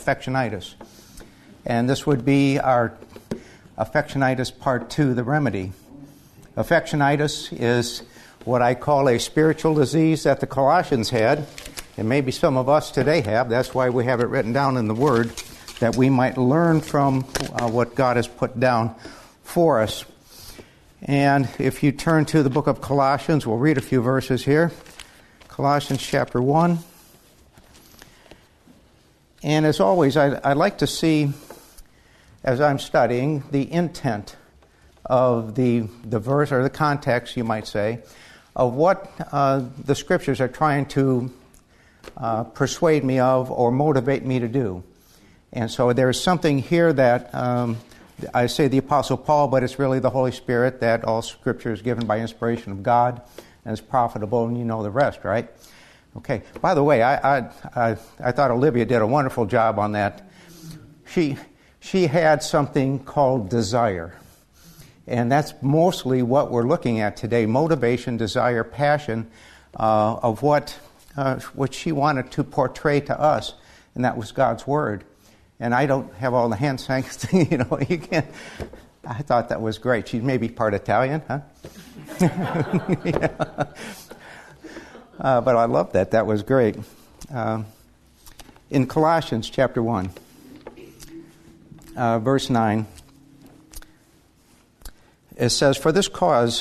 affectionitis. And this would be our affectionitis part 2, the remedy. Affectionitis is what I call a spiritual disease that the Colossians had, and maybe some of us today have. That's why we have it written down in the Word, that we might learn from what God has put down for us. And if you turn to the book of Colossians, we'll read a few verses here. Colossians chapter 1. And as always, I like to see, as I'm studying, the intent of the verse, or the context, you might say, of what the Scriptures are trying to persuade me of or motivate me to do. And so there's something here that I say the Apostle Paul, but it's really the Holy Spirit, that all Scripture is given by inspiration of God and is profitable, and you know the rest, right? Okay. By the way, I thought Olivia did a wonderful job on that. She had something called desire. And that's mostly what we're looking at today: motivation, desire, passion, of what she wanted to portray to us, and that was God's Word. And I don't have all the hand signals, you can't. I thought that was great. She's maybe part Italian, huh? Yeah. But I love that. That was great. In Colossians chapter 1, verse 9, it says, For this cause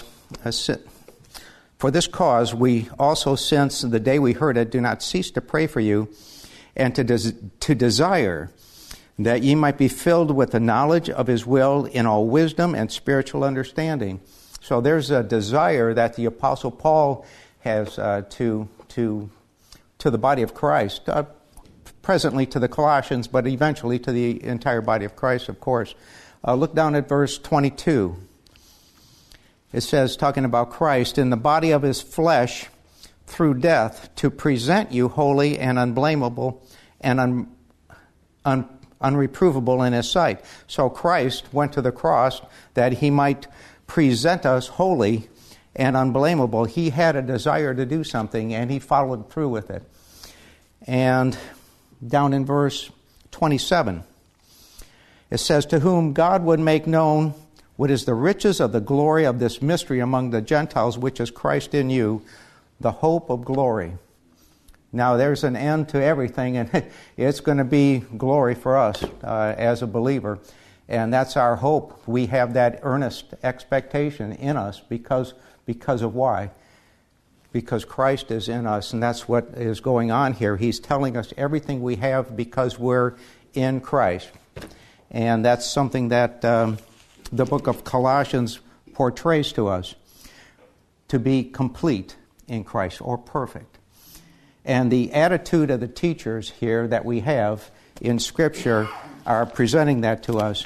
we also, since the day we heard it, do not cease to pray for you, and to desire that ye might be filled with the knowledge of His will in all wisdom and spiritual understanding. So there's a desire that the Apostle Paul has to the body of Christ, presently to the Colossians, but eventually to the entire body of Christ, of course. Look down at verse 22. It says, talking about Christ, in the body of His flesh through death, to present you holy and unblameable and unreprovable in His sight. So Christ went to the cross that He might present us holy and unblameable. He had a desire to do something, and He followed through with it. And down in verse 27, it says, to whom God would make known what is the riches of the glory of this mystery among the Gentiles, which is Christ in you, the hope of glory. Now, there's an end to everything, and it's going to be glory for us as a believer. And that's our hope. We have that earnest expectation in us because of why? Because Christ is in us, and that's what is going on here. He's telling us everything we have because we're in Christ. And that's something that the book of Colossians portrays to us, to be complete in Christ, or perfect. And the attitude of the teachers here that we have in Scripture are presenting that to us.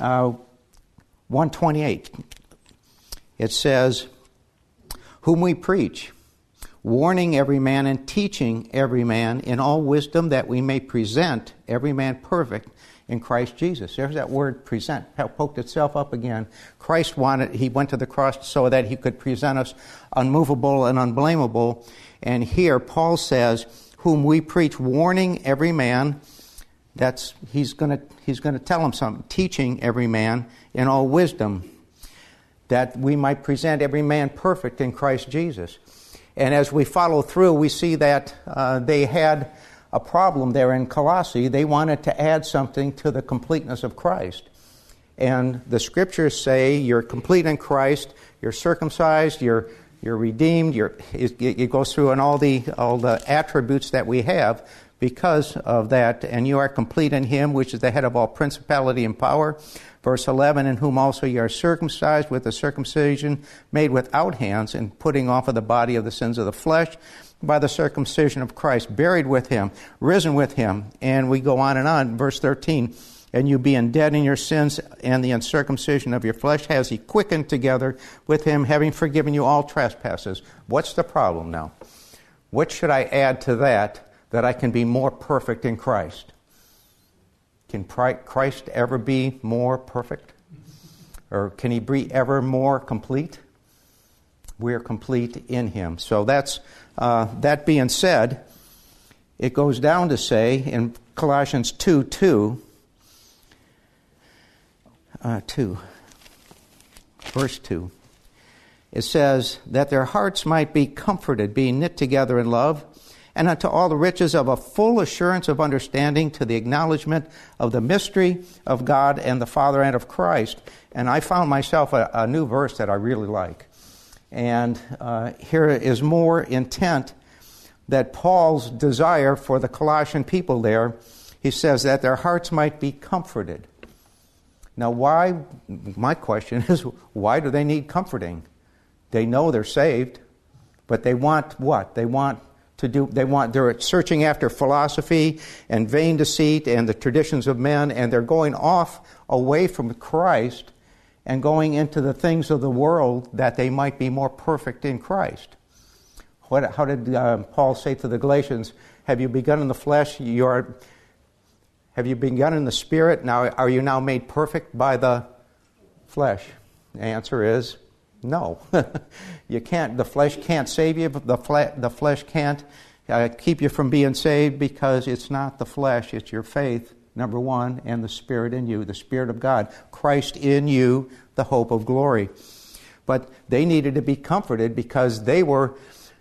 128, it says, whom we preach, warning every man and teaching every man in all wisdom, that we may present every man perfect in Christ Jesus. There's that word present, poked itself up again. Christ He went to the cross so that He could present us unmovable and unblameable. And here Paul says, whom we preach, warning every man. He's going to tell him something, teaching every man in all wisdom, that we might present every man perfect in Christ Jesus. And as we follow through, we see that they had a problem there in Colossae. They wanted to add something to the completeness of Christ. And the Scriptures say you're complete in Christ, you're circumcised, you're redeemed, it goes through and all the attributes that we have because of that, and you are complete in Him, which is the head of all principality and power. Verse 11, in whom also you are circumcised with a circumcision made without hands, and putting off of the body of the sins of the flesh by the circumcision of Christ, buried with Him, risen with Him. And we go on and on. Verse 13, and you being dead in your sins and the uncircumcision of your flesh has He quickened together with Him, having forgiven you all trespasses. What's the problem now? What should I add to that I can be more perfect in Christ? Can Christ ever be more perfect? Or can He be ever more complete? We're complete in Him. So that's that being said, it goes down to say in Colossians 2, verse 2. It says, that their hearts might be comforted, being knit together in love, and unto all the riches of a full assurance of understanding, to the acknowledgement of the mystery of God and the Father and of Christ. And I found myself a new verse that I really like. And here is more intent that Paul's desire for the Colossian people there. He says that their hearts might be comforted. Now why, my question is, why do they need comforting? They know they're saved, but they want what? They're searching after philosophy and vain deceit and the traditions of men, and they're going off away from Christ and going into the things of the world that they might be more perfect in Christ. How did Paul say to the Galatians, have you begun in the flesh? Have you begun in the Spirit? Now, are you now made perfect by the flesh? The answer is no. You can't. The flesh can't save you. The flesh can't keep you from being saved, because it's not the flesh. It's your faith, number one, and the Spirit in you, the Spirit of God. Christ in you, the hope of glory. But they needed to be comforted because they were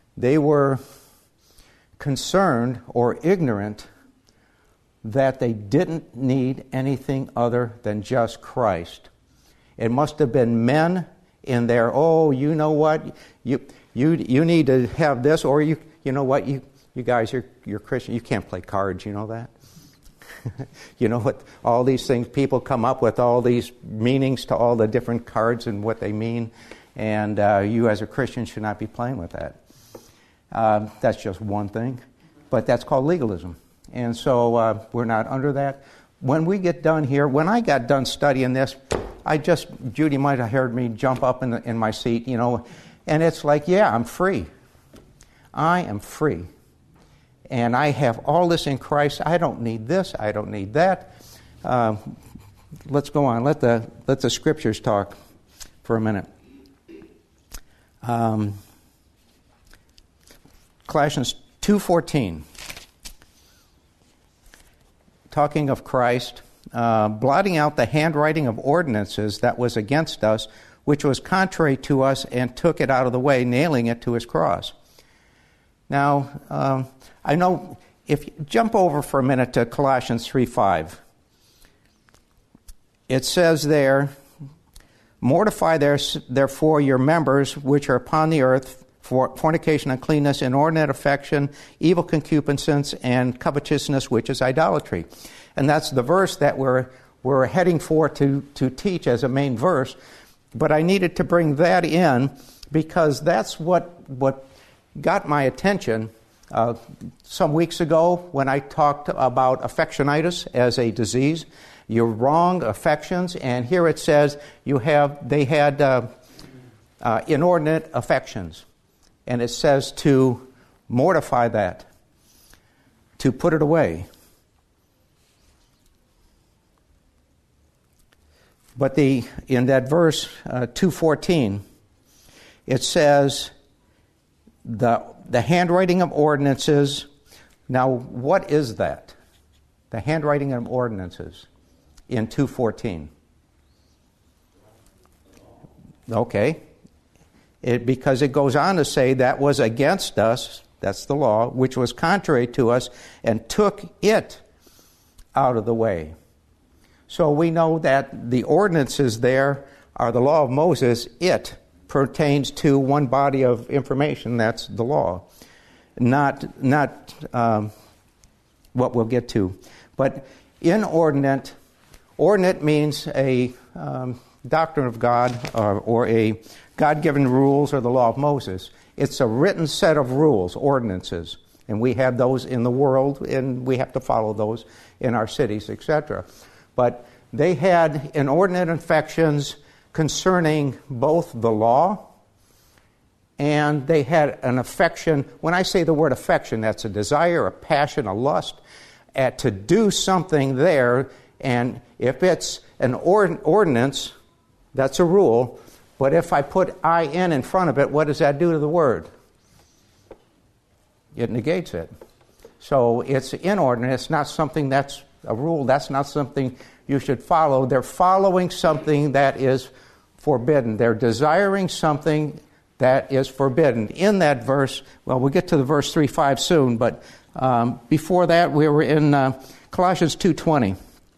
concerned or ignorant that they didn't need anything other than just Christ. It must have been men in there, oh, you know what, you need to have this, or you know what, you guys, you're Christian, you can't play cards, you know that? You know what, all these things, people come up with all these meanings to all the different cards and what they mean, and you as a Christian should not be playing with that. That's just one thing, but that's called legalism. And so we're not under that. When we get done here, when I got done studying this, Judy might have heard me jump up in my seat, you know, and it's like, yeah, I'm free. I am free. And I have all this in Christ. I don't need this. I don't need that. Let's go on. Let the Scriptures talk for a minute. Colossians 2:14. Talking of Christ, blotting out the handwriting of ordinances that was against us, which was contrary to us, and took it out of the way, nailing it to his cross. Now, I know, if you jump over for a minute to Colossians 3:5, it says there, mortify therefore your members which are upon the earth, for fornication, uncleanness, inordinate affection, evil concupiscence, and covetousness, which is idolatry. And that's the verse that we're heading for to teach as a main verse. But I needed to bring that in because that's what got my attention some weeks ago when I talked about affectionitis as a disease. Your wrong affections, and here it says they had inordinate affections. And it says to mortify that, to put it away. But in that verse 2:14, it says the handwriting of ordinances. Now, what is that? The handwriting of ordinances in 2:14. Okay. Because it goes on to say that was against us, that's the law, which was contrary to us, and took it out of the way. So we know that the ordinances there are the law of Moses. It pertains to one body of information, that's the law, not what we'll get to. But inordinate means a doctrine of God or a God-given rules or the law of Moses. It's a written set of rules, ordinances, and we have those in the world, and we have to follow those in our cities, etc. But they had inordinate affections concerning both the law, and they had an affection. When I say the word affection, that's a desire, a passion, a lust to do something there. And if it's an ordinance, that's a rule. But if I put in front of it, what does that do to the word? It negates it. So it's inordinate. It's not something that's a rule. That's not something you should follow. They're following something that is forbidden. They're desiring something that is forbidden. In that verse, well, we'll get to the verse 3:5 soon, but before that, we were in Colossians 2:20.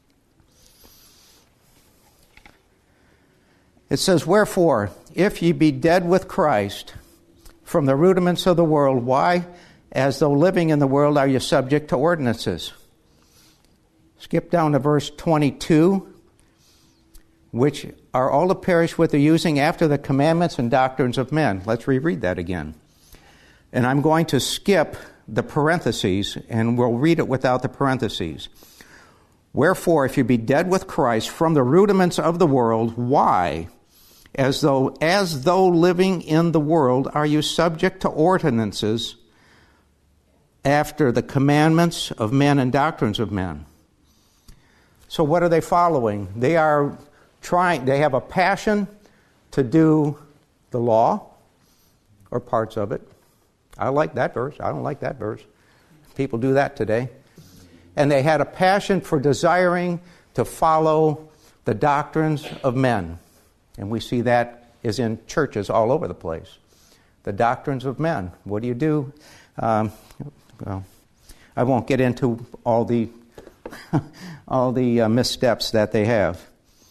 It says, "Wherefore, if ye be dead with Christ from the rudiments of the world, why, as though living in the world, are you subject to ordinances?" Skip down to verse 22. "Which are all to perish with the using after the commandments and doctrines of men." Let's reread that again. And I'm going to skip the parentheses, and we'll read it without the parentheses. "Wherefore, if you be dead with Christ from the rudiments of the world, why, as though living in the world, are you subject to ordinances after the commandments of men and doctrines of men?" So what are they following? They have a passion to do the law, or parts of it. I like that verse. I don't like that verse. People do that today. And they had a passion for desiring to follow the doctrines of men. And we see that is in churches all over the place. The doctrines of men. What do you do? Well, I won't get into all the missteps that they have.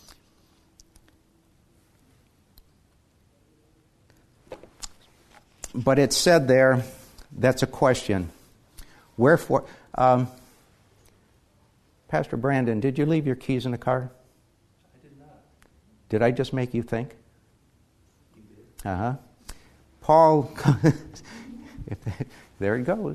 But it said there, that's a question. Wherefore, Pastor Brandon, did you leave your keys in the car? I did not. Did I just make you think? You did. Uh-huh. Paul, there it goes.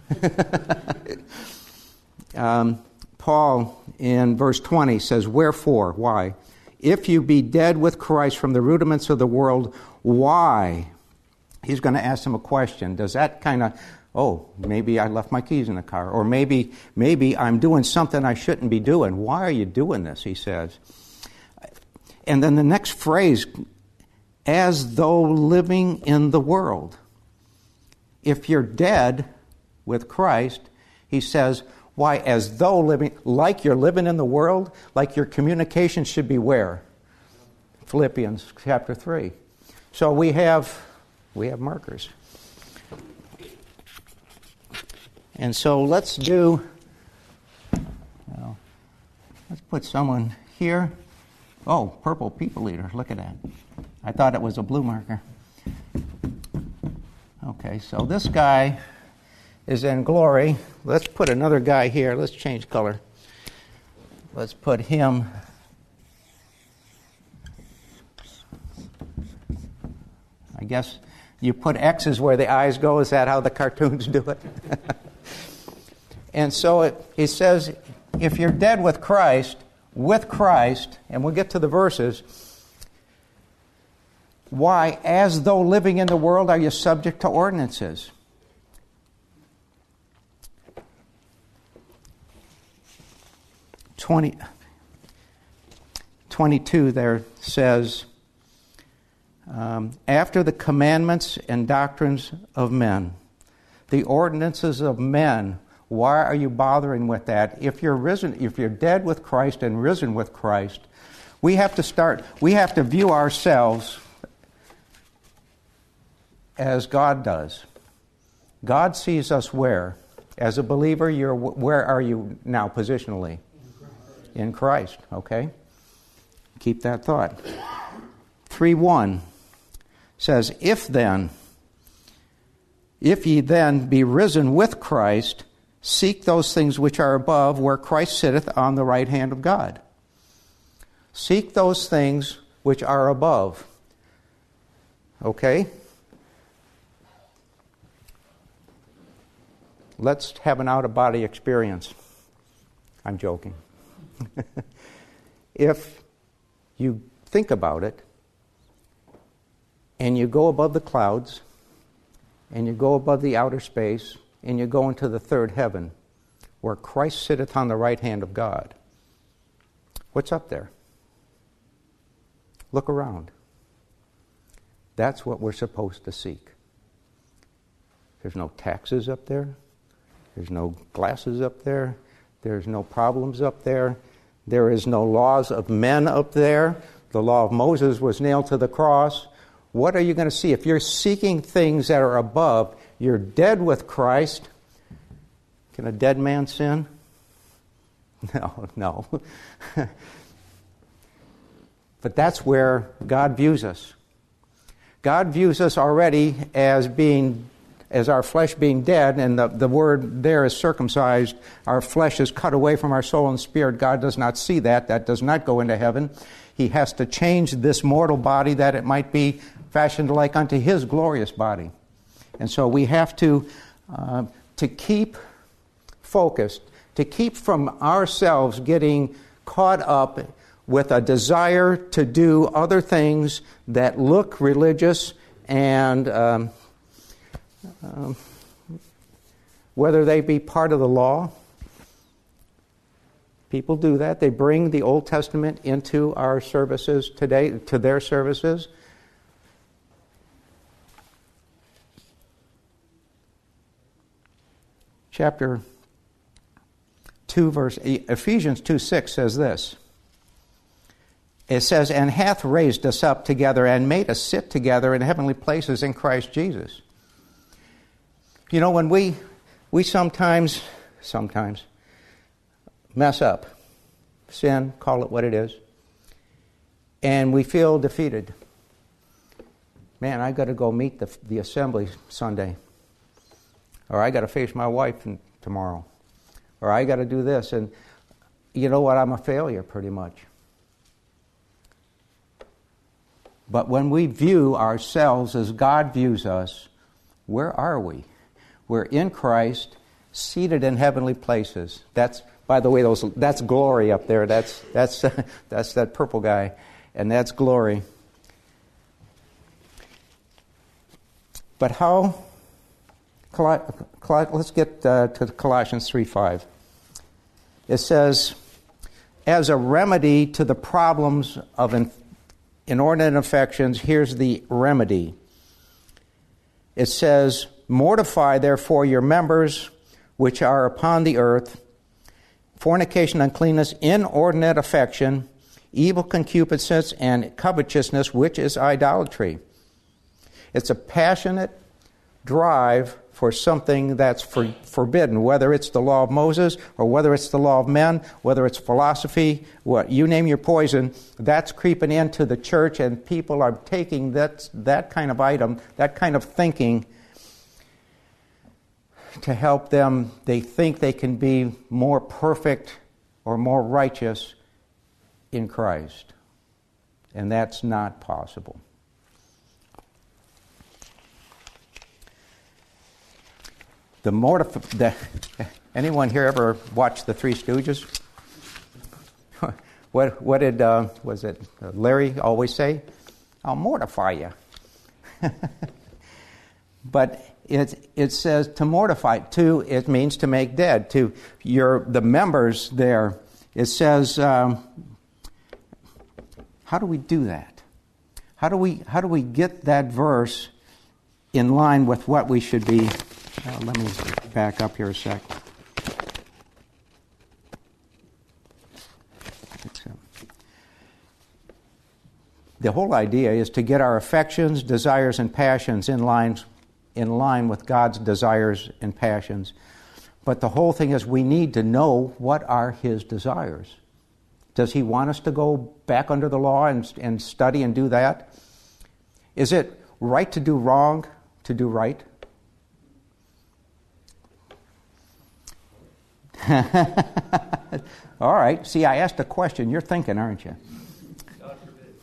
Paul in verse 20 says, "Wherefore," why? "If you be dead with Christ from the rudiments of the world, why?" He's going to ask them a question. Does that kind of, maybe I left my keys in the car, or maybe I'm doing something I shouldn't be doing. Why are you doing this, he says. And then the next phrase, "as though living in the world." If you're dead with Christ, he says, why, as though living, like you're living in the world, like your communication should be where? Philippians chapter 3. So we have markers. And so let's put someone here. Oh, purple people eater, look at that. I thought it was a blue marker. Okay, so this guy is in glory. Let's put another guy here. Let's change color. Let's put him. I guess you put X's where the eyes go. Is that how the cartoons do it? And so he says, if you're dead with Christ, and we'll get to the verses, why, as though living in the world, are you subject to ordinances? 22 there says, after the commandments and doctrines of men, the ordinances of men. Why are you bothering with that? If you're dead with Christ and risen with Christ, we have to view ourselves as God does. God sees us where? As a believer, where are you now positionally? In Christ, okay? Keep that thought. 3:1 says, If ye then be risen with Christ, seek those things which are above, where Christ sitteth on the right hand of God. Seek those things which are above. Okay? Let's have an out-of-body experience. I'm joking. If you think about it, and you go above the clouds, and you go above the outer space, and you go into the third heaven, where Christ sitteth on the right hand of God, what's up there? Look around. That's what we're supposed to seek. There's no taxes up there. There's no glasses up there. There's no problems up there. There is no laws of men up there. The law of Moses was nailed to the cross. What are you going to see? If you're seeking things that are above, you're dead with Christ. Can a dead man sin? No. But that's where God views us. God views us already as our flesh being dead, and the word there is circumcised. Our flesh is cut away from our soul and spirit. God does not see that. That does not go into heaven. He has to change this mortal body that it might be fashioned like unto His glorious body. And so we have to keep focused, to keep from ourselves getting caught up with a desire to do other things that look religious and whether they be part of the law. People do that. They bring the Old Testament into our services today, to their services. Chapter 2, verse Ephesians 2:6 says this. It says, "And hath raised us up together and made us sit together in heavenly places in Christ Jesus." You know, when we sometimes mess up, sin, call it what it is, and we feel defeated. Man, I got to go meet the assembly Sunday, or I got to face my wife tomorrow, or I got to do this, and you know what? I'm a failure pretty much. But when we view ourselves as God views us, where are we? We're in Christ, seated in heavenly places. That's, by the way, that's glory up there. That's that purple guy, and that's glory. But how? Let's get to Colossians 3:5. It says, as a remedy to the problems of inordinate affections, here's the remedy. It says, mortify therefore your members which are upon the earth, fornication, uncleanness, inordinate affection, evil concupiscence, and covetousness, which is idolatry. It's a passionate drive for something that's forbidden, whether it's the law of Moses or whether it's the law of men, whether it's philosophy, what you name your poison, that's creeping into the church, and people are taking that kind of item, that kind of thinking, to help them. They think they can be more perfect or more righteous in Christ, and that's not possible. Anyone here ever watched The Three Stooges? What did Larry always say? I'll mortify you. But it says to mortify. It means to make dead. The members there. It says, how do we do that? How do we get that verse in line with what we should be? Let me back up here a sec. The whole idea is to get our affections, desires, and passions in line with God's desires and passions. But the whole thing is we need to know what are His desires. Does He want us to go back under the law and study and do that? Is it right to do wrong, to do right? All right. See, I asked a question. You're thinking, aren't you? God forbid.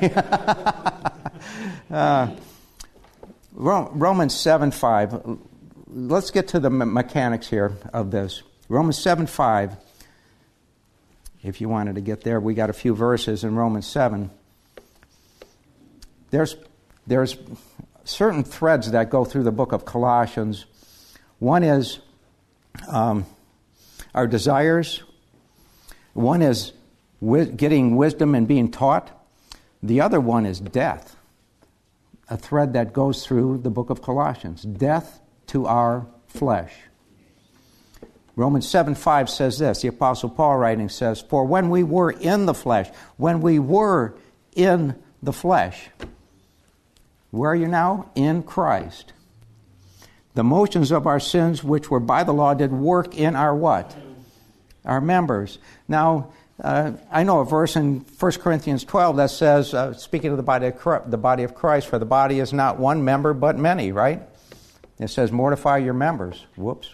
Yeah. Romans 7:5. Let's get to the mechanics here of this. Romans 7:5. If you wanted to get there, we got a few verses in Romans 7. There's certain threads that go through the book of Colossians. One is our desires. One is getting wisdom and being taught. The other one is death. A thread that goes through the book of Colossians. Death to our flesh. Romans 7:5 says this, the Apostle Paul writing says, "For when we were in the flesh," when we were in the flesh, where are you now? In Christ. "The motions of our sins, which were by the law, did work in our" what? Our members. Now, I know a verse in 1 Corinthians 12 that says, speaking of the body of Christ, "For the body is not one member, but many," right? It says, "Mortify your members." Whoops.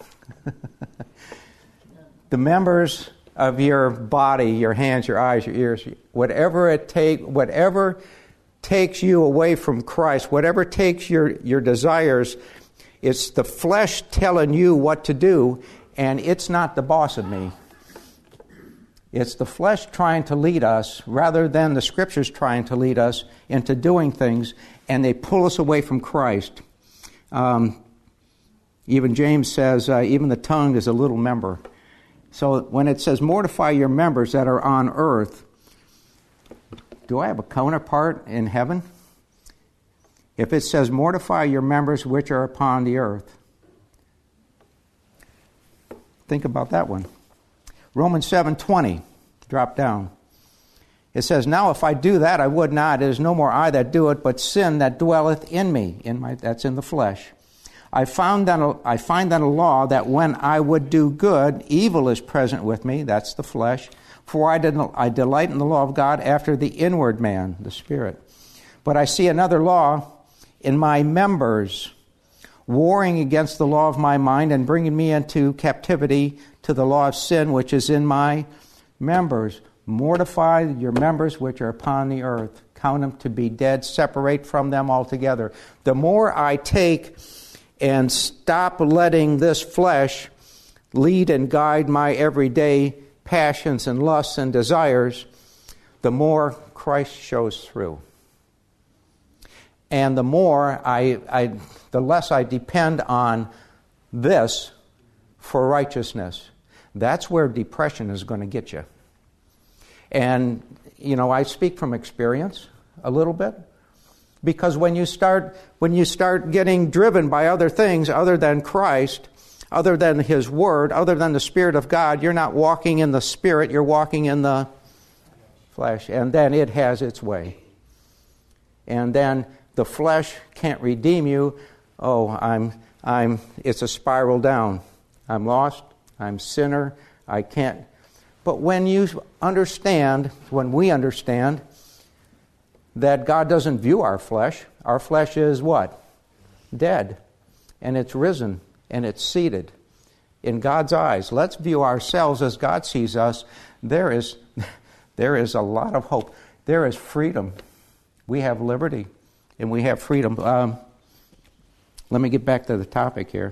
The members of your body, your hands, your eyes, your ears, whatever takes you away from Christ, whatever takes your desires, it's the flesh telling you what to do, and it's not the boss of me. It's the flesh trying to lead us rather than the Scriptures trying to lead us into doing things, and they pull us away from Christ. Even James says, even the tongue is a little member. So when it says, "Mortify your members that are on earth," do I have a counterpart in heaven? If it says, "Mortify your members which are upon the earth," think about that one. Romans 7:20, drop down. It says, "Now if I do that, I would not. It is no more I that do it, but sin that dwelleth in me." That's in the flesh. I find that a law that when I would do good, evil is present with me." That's the flesh. "For I delight in the law of God after the inward man," the spirit. "But I see another law in my members, warring against the law of my mind and bringing me into captivity to the law of sin which is in my members. Mortify your members which are upon the earth. Count them to be dead. Separate from them altogether." The more I take and stop letting this flesh lead and guide my everyday passions and lusts and desires, the more Christ shows through. And the more the less I depend on this for righteousness. That's where depression is going to get you. And, I speak from experience a little bit. Because when you start getting driven by other things other than Christ, other than His Word, other than the Spirit of God, you're not walking in the Spirit, you're walking in the flesh. And then it has its way. And then the flesh can't redeem you. Oh, it's a spiral down. I'm lost, I'm sinner, I can't. But when we understand that God doesn't view our flesh is what? Dead. And it's risen, and it's seated in God's eyes. Let's view ourselves as God sees us. There is a lot of hope. There is freedom. We have liberty, and we have freedom. Let me get back to the topic here.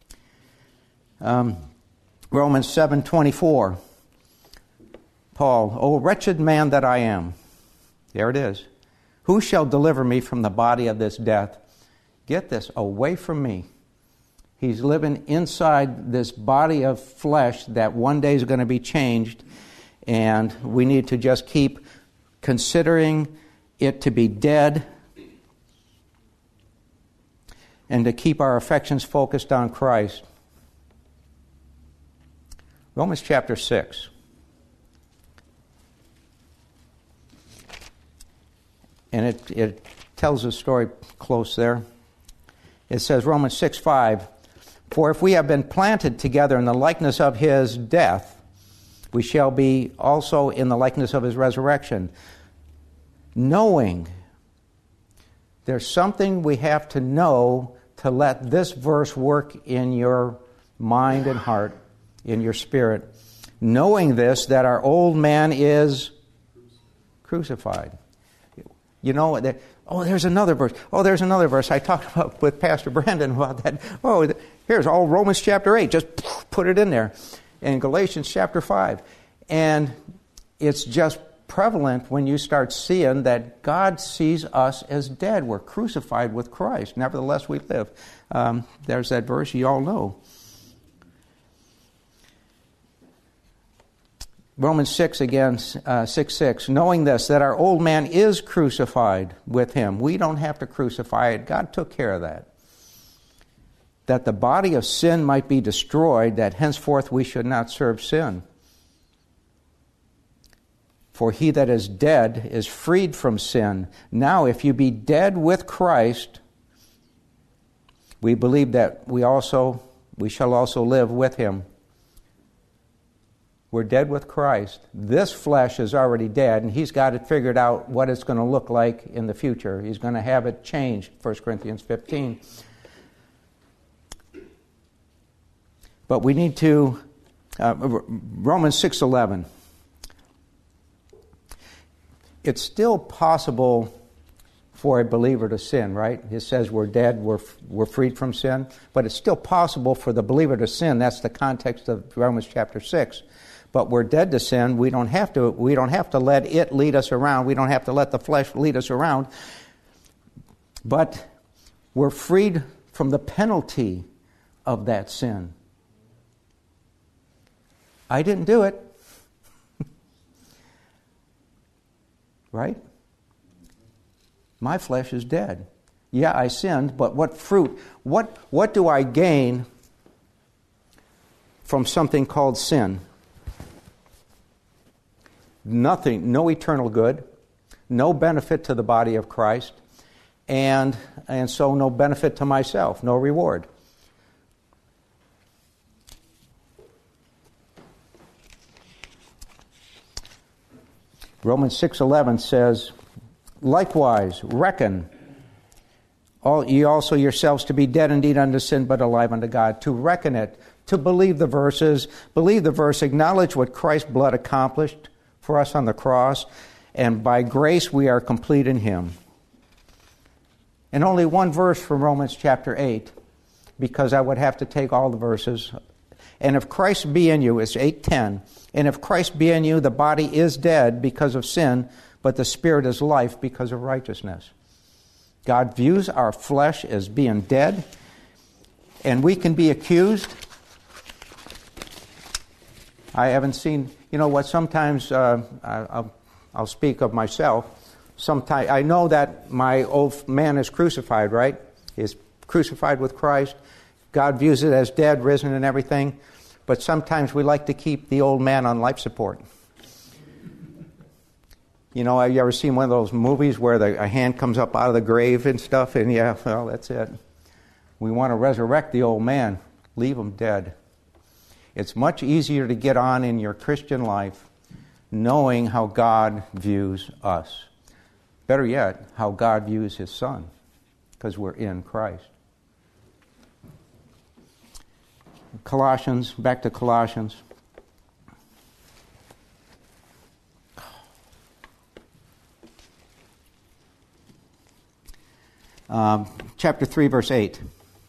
Romans 7:24. Paul, "O wretched man that I am." There it is. "Who shall deliver me from the body of this death?" Get this, away from me. He's living inside this body of flesh that one day is going to be changed, and we need to just keep considering it to be dead and to keep our affections focused on Christ. Romans chapter 6. And it tells a story close there. It says, Romans 6:5, "For if we have been planted together in the likeness of His death, we shall be also in the likeness of His resurrection." Knowing. There's something we have to know to let this verse work in your mind and heart, in your spirit. Knowing this, that our old man is crucified. There's another verse. There's another verse. I talked about with Pastor Brandon about that. Here's all Romans chapter 8. Just put it in there. And Galatians chapter 5. And it's just prevalent when you start seeing that God sees us as dead. We're crucified with Christ. Nevertheless, we live. There's that verse you all know. Romans 6 again, 6:6. "Knowing this, that our old man is crucified with Him." We don't have to crucify it. God took care of that. that the body of sin might be destroyed, that henceforth we should not serve sin. For he that is dead is freed from sin. Now, if you be dead with Christ, we believe that we shall also live with him. We're dead with Christ. This flesh is already dead, and he's got it figured out what it's going to look like in the future. He's going to have it changed, 1 Corinthians 15. But we need to, Romans 6:11. It's still possible for a believer to sin, right? It says we're dead, we're freed from sin, but it's still possible for the believer to sin. That's the context of Romans chapter 6. But we're dead to sin. We don't have to let it lead us around. We don't have to let the flesh lead us around. But we're freed from the penalty of that sin. I didn't do it. Right? My flesh is dead. Yeah, I sinned, but what fruit? What do I gain from something called sin? Nothing, no eternal good, no benefit to the body of Christ, and so no benefit to myself, no reward. Romans 6:11 says, likewise, reckon ye also yourselves to be dead indeed unto sin, but alive unto God. To reckon it, to believe the verses, believe the verse, acknowledge what Christ's blood accomplished for us on the cross, and by grace we are complete in him. And only one verse from Romans chapter 8, because I would have to take all the verses. And if Christ be in you, it's 8:10, and if Christ be in you, the body is dead because of sin, but the spirit is life because of righteousness. God views our flesh as being dead, and we can be accused. I haven't seen, sometimes I'll speak of myself. Sometimes I know that my old man is crucified, right? He's crucified with Christ. God views it as dead, risen, and everything. But sometimes we like to keep the old man on life support. Have you ever seen one of those movies where a hand comes up out of the grave and stuff? And that's it. We want to resurrect the old man. Leave him dead. It's much easier to get on in your Christian life knowing how God views us. Better yet, how God views his Son, because we're in Christ. Back to Colossians. Chapter 3, verse 8.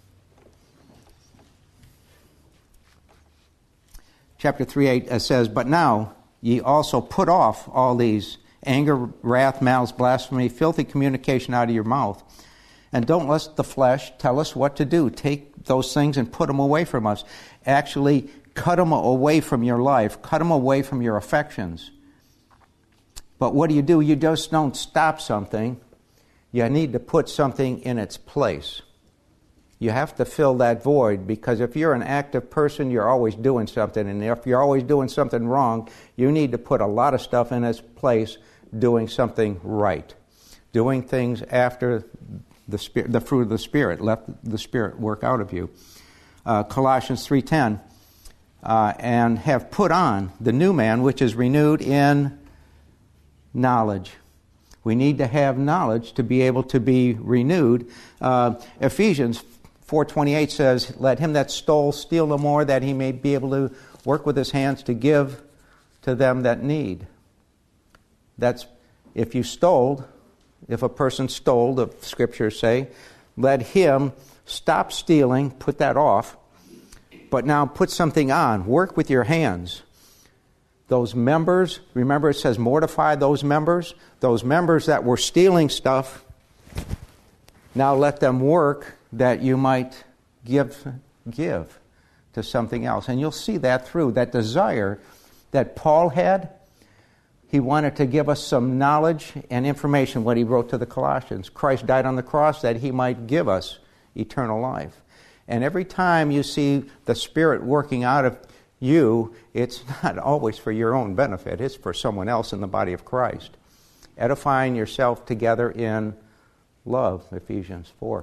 Chapter 3:8 says, but now ye also put off all these: anger, wrath, malice, blasphemy, filthy communication out of your mouth. And don't let the flesh tell us what to do. Take those things and put them away from us. Actually, cut them away from your life. Cut them away from your affections. But what do? You just don't stop something. You need to put something in its place. You have to fill that void, because if you're an active person, you're always doing something. And if you're always doing something wrong, you need to put a lot of stuff in its place, doing something right. Doing things after the fruit of the Spirit. Let the Spirit work out of you. Colossians 3:10, and have put on the new man, which is renewed in knowledge. We need to have knowledge to be able to be renewed. Ephesians 4:28 says, let him that stole steal no more, that he may be able to work with his hands to give to them that need. That's, if a person stole, the scriptures say, let him stop stealing, put that off, but now put something on. Work with your hands. Those members, remember it says mortify those members that were stealing stuff. Now let them work that you might give to something else. And you'll see that through that desire that Paul had. He wanted to give us some knowledge and information when he wrote to the Colossians. Christ died on the cross that he might give us eternal life. And every time you see the Spirit working out of you, it's not always for your own benefit. It's for someone else in the body of Christ. Edifying yourself together in love, Ephesians 4.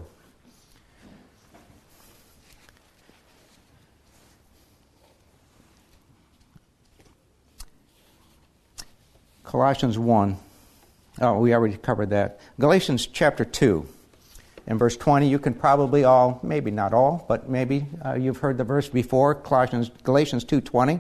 Colossians 1. Oh, we already covered that. Galatians chapter 2. In verse 20, you can probably all, maybe not all, but maybe you've heard the verse before, Galatians 2:20.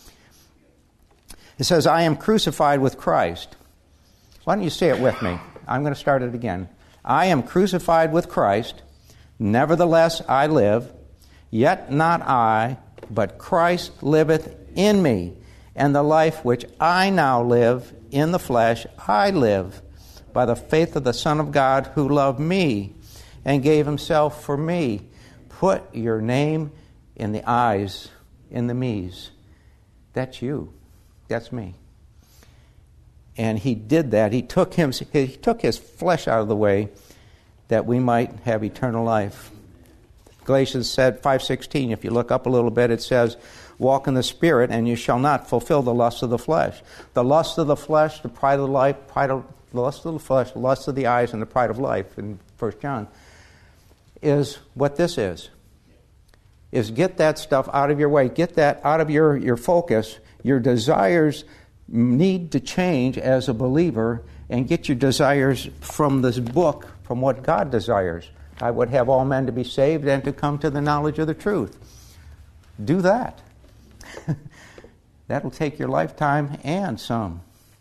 It says, I am crucified with Christ. Why don't you say it with me? I'm going to start it again. I am crucified with Christ, nevertheless I live, yet not I, but Christ liveth in me. And the life which I now live in the flesh, I live by the faith of the Son of God who loved me and gave himself for me. Put your name in the I's, in the me's. That's you. That's me. And he did that. He took his flesh out of the way that we might have eternal life. Galatians said 5:16, if you look up a little bit, it says, walk in the Spirit, and you shall not fulfill the lust of the flesh. The lust of the flesh, the pride of life, the lust of the flesh, the lust of the eyes, and the pride of life in 1 John, is what this is get that stuff out of your way. Get that out of your focus. Your desires need to change as a believer, and get your desires from this book, from what God desires. I would have all men to be saved and to come to the knowledge of the truth. Do that. That'll take your lifetime and some.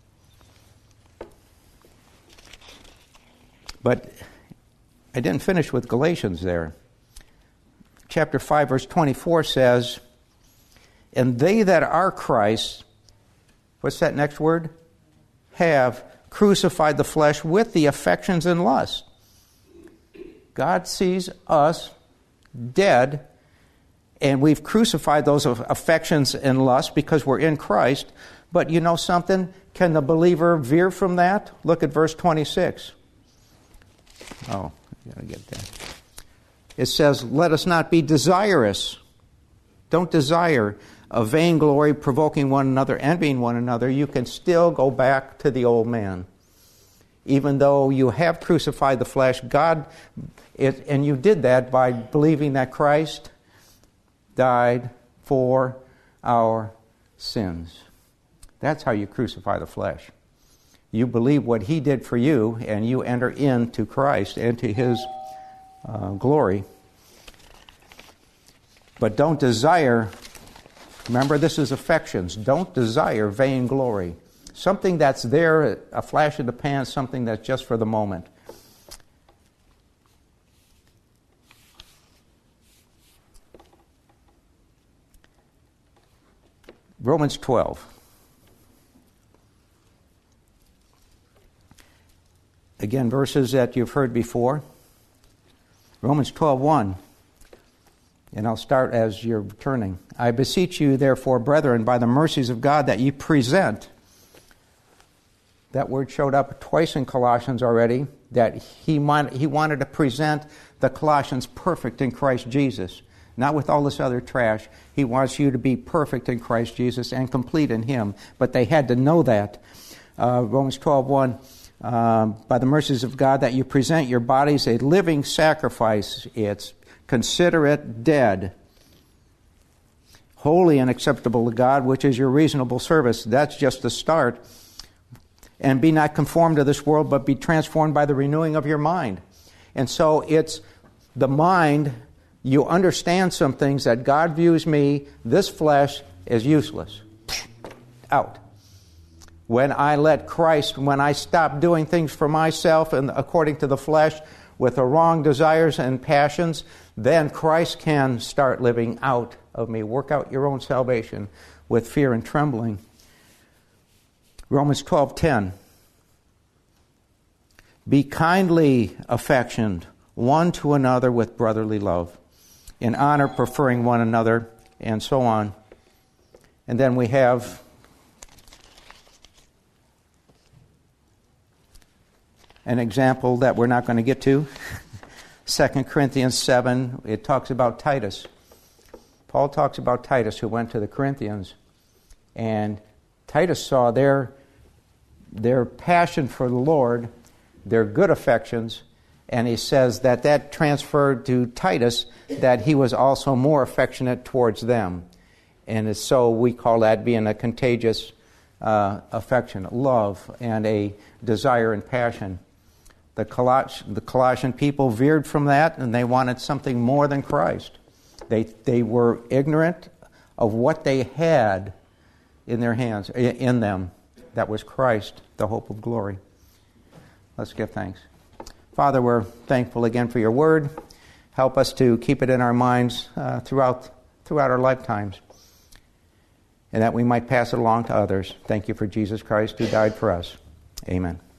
But I didn't finish with Galatians there. Chapter 5, verse 24 says, and they that are Christ, what's that next word? Have crucified the flesh with the affections and lusts. God sees us dead, and we've crucified those affections and lusts because we're in Christ. But you know something? Can the believer veer from that? Look at verse 26. Oh, I gotta get that. It says, let us not be desirous. Don't desire of vainglory, provoking one another, envying one another. You can still go back to the old man. Even though you have crucified the flesh, and you did that by believing that Christ died for our sins. That's how you crucify the flesh. You believe what he did for you, and you enter into Christ, into his glory. But don't desire, remember this is affections, don't desire vainglory. Something that's there, a flash in the pan, something that's just for the moment. Romans 12. Again, verses that you've heard before. Romans 12:1. And I'll start as you're turning. I beseech you, therefore, brethren, by the mercies of God, that ye present. That word showed up twice in Colossians already, that he wanted to present the Colossians perfect in Christ Jesus. Not with all this other trash. He wants you to be perfect in Christ Jesus and complete in him. But they had to know that. Romans 12:1, by the mercies of God, that you present your bodies a living sacrifice. Consider it dead, holy and acceptable to God, which is your reasonable service. That's just the start. And be not conformed to this world, but be transformed by the renewing of your mind. And so it's the mind. You understand some things that God views me, this flesh, as useless. Out. When I let Christ, when I stop doing things for myself and according to the flesh with the wrong desires and passions, then Christ can start living out of me. Work out your own salvation with fear and trembling. Romans 12:10. Be kindly affectioned one to another with brotherly love, in honor preferring one another, and so on. And then we have an example that we're not going to get to. 2 Corinthians 7, it talks about Titus. Paul talks about Titus who went to the Corinthians, and Titus saw their passion for the Lord, their good affections, and he says that transferred to Titus, that he was also more affectionate towards them. And so we call that being a contagious affection, love, and a desire and passion. The Colossian people veered from that, and they wanted something more than Christ. They were ignorant of what they had in their hands, in them. That was Christ, the hope of glory. Let's give thanks. Father, we're thankful again for your word. Help us to keep it in our minds throughout our lifetimes, and that we might pass it along to others. Thank you for Jesus Christ who died for us. Amen.